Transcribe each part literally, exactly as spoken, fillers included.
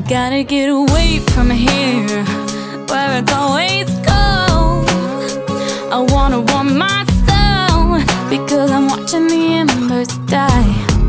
gotta get away from here, where it's always cold. I wanna warm my soul, because I'm watching the embers die.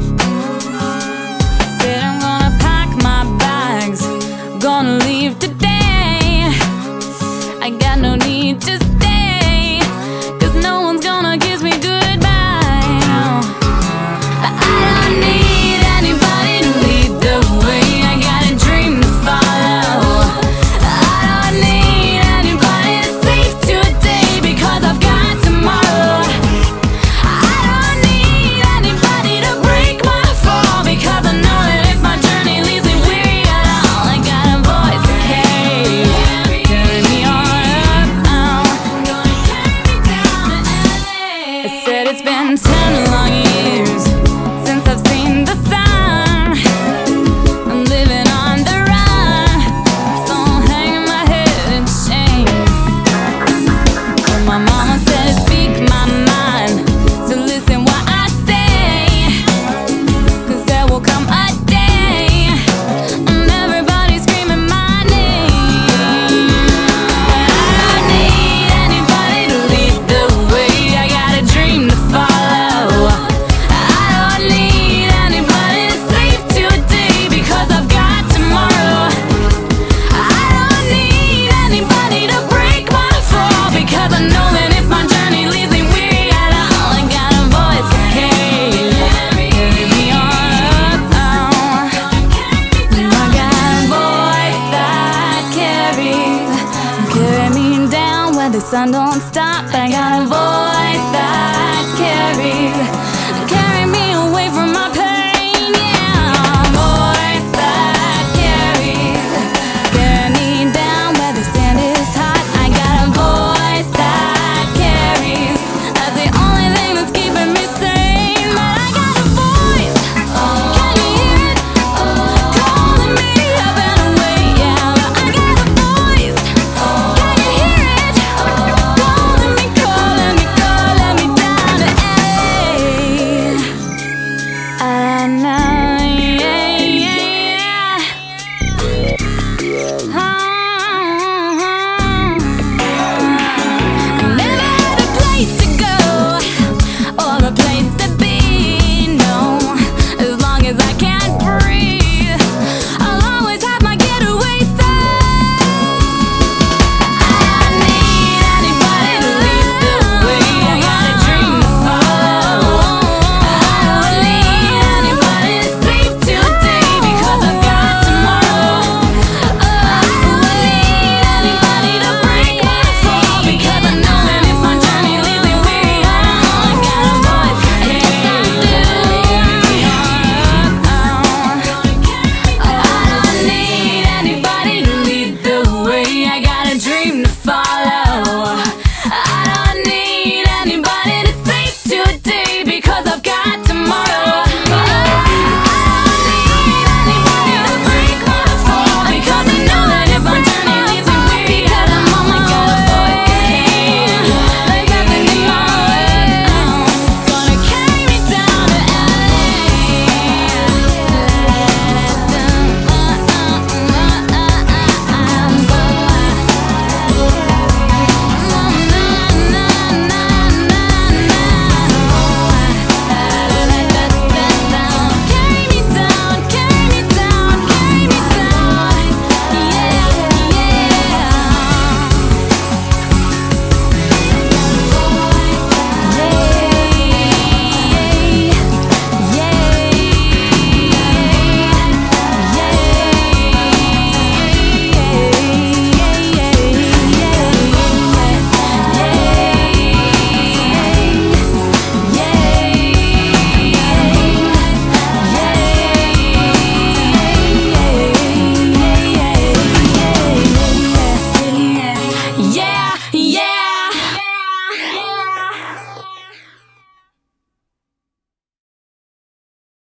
Said I'm gonna pack my bags, gonna leave today. I got no need to stay, cause no one's gonna kiss me goodbye. I don't need anybody to lead the way. I got a dream to follow. I don't need anybody to sleep today, because I've got tomorrow. I don't need anybody to break my fall, because I know that if my journey leaves me weary at all, I got a voice that carries, carry me on up now. Gonna carry me down to L A. I said it's been ten long years since I've seen the sun. I'm living on the run, so I'm hanging my head in shame. But my mama said to speak my mind, so listen what I say, cause there will come a day when everybody's screaming my name. I don't need anybody to lead the way. I got a dream to follow. I don't need anybody to sleep today, because I've got tomorrow. I don't need anybody to break my fall, because I know that if my journey leaves me weary at all, I got a voice that carries, carry me on up. I got a voice that carries, carry me down where the sun don't stop. I got a voice